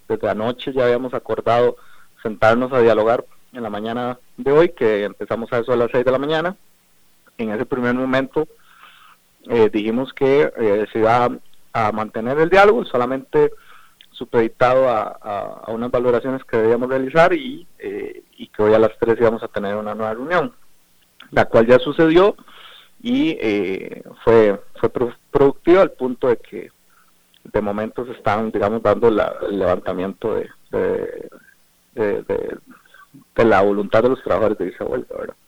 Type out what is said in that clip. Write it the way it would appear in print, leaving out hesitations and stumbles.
desde anoche ya habíamos acordado sentarnos a dialogar en la mañana de hoy, que empezamos a eso a las 6 de la mañana. En ese primer momento dijimos que se iba a mantener el diálogo, solamente supeditado a unas valoraciones que debíamos realizar y que hoy a las 3 íbamos a tener una nueva reunión, la cual ya sucedió y fue productiva al punto de que de momento se están, digamos, dando el levantamiento de la voluntad de los trabajadores de esa huelga, ¿verdad?